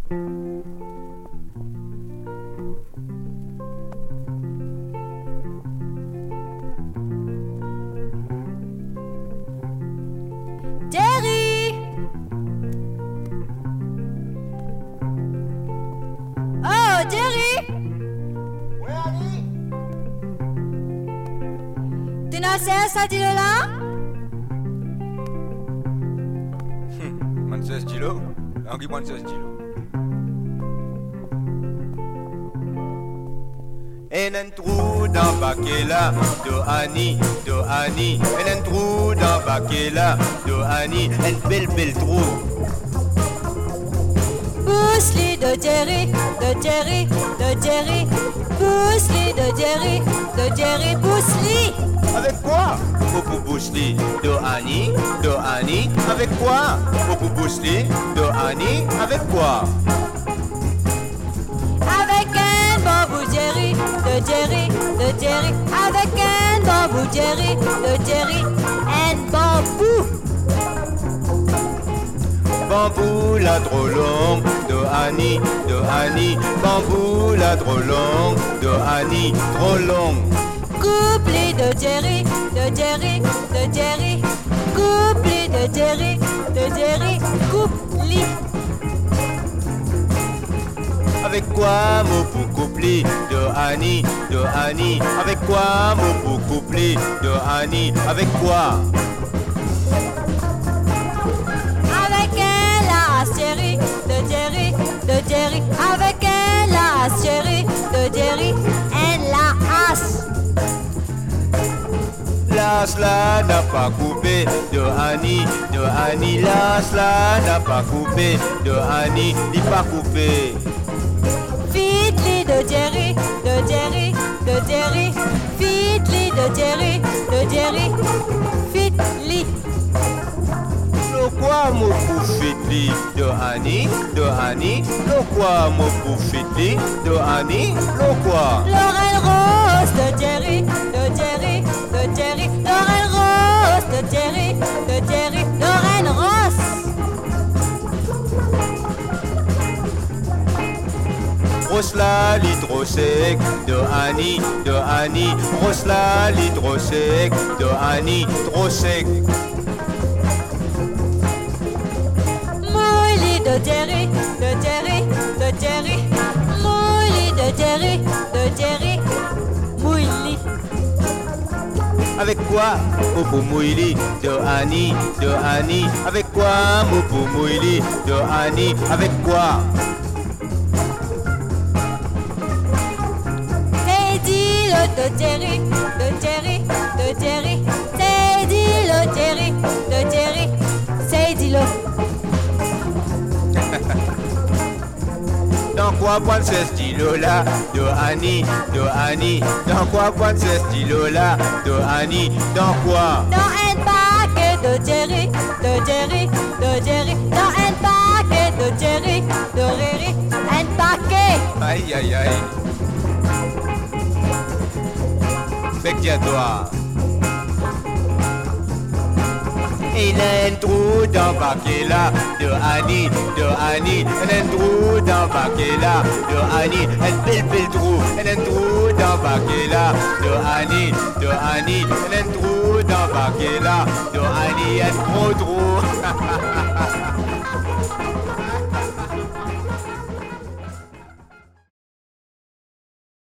Jerry! Oh, Jerry! Ouais, Annie? Tu n'as ça, dis-le là? Man se stylo? Anki man se stylo. En un trou dans Bakela, do Annie, en un trou dans Bakela, do Annie, un bel trou. Pousse-li de Jerry, de Jerry, de Jerry. Pousse-li de Jerry, pousse-li. Avec quoi? Poupou Bousli, do Annie, avec quoi? Poupou Bousli, do Annie, avec quoi? Avec un bambou Jerry, de Jerry. Avec un bambou Jerry, de Jerry. Un bambou. Bambou la trop long, do Annie, bambou la trop long, do Annie, trop long. Couple de Jerry, de Jerry, de Jerry. Couple de Jerry, couple. Avec quoi mon pou coupli, do Annie, avec quoi mon pou coupli, do Annie, avec quoi? Avec un las Jerry, de Jerry, de Jerry. Avec un las Jerry, de Jerry. Un las. Las là n'a pas coupé, de Annie, las là n'a pas coupé, de Annie, n'est pas coupé. Fitli de Jerry, de Jerry, de Jerry. Fitli de Jerry, de Jerry. Fitli. Le quoi mon pou fitli, de Annie, le quoi mon pou fitli, de Annie, le quoi? Laurel Rose de Jerry, de Jerry, de Jerry. Laurel Rose de Jerry, de Jerry. Laurel Rose. Rose là, l'hydro sec, de Annie, Rose là, l'hydro sec, de Annie, trop sec. Mouili de Jerry, de Jerry, de Jerry. Mouili de Jerry, de Jerry. Mouili. Avec quoi, Mopo Mouili, de Annie, avec quoi, Mopo Mouili, de Annie, avec quoi? C'est dit le de Jerry, de Jerry, de Jerry. C'est dit le Jerry, de Jerry. C'est dit le. Dans quoi prendre ce stylo-là, de Annie, dans quoi prendre ce stylo-là, de Annie, dans quoi? Dans un paquet de Jerry, de Jerry, de Jerry. Dans un paquet de Jerry, de Riri. Un paquet. Aïe, aïe, aïe. Bec toi. Il a un trou dans Bakela, de Annie, un trou dans Bakela, de Annie, un bel trou, un trou dans Bakela, de Annie, un trou dans Bakela, de Annie, un gros trou.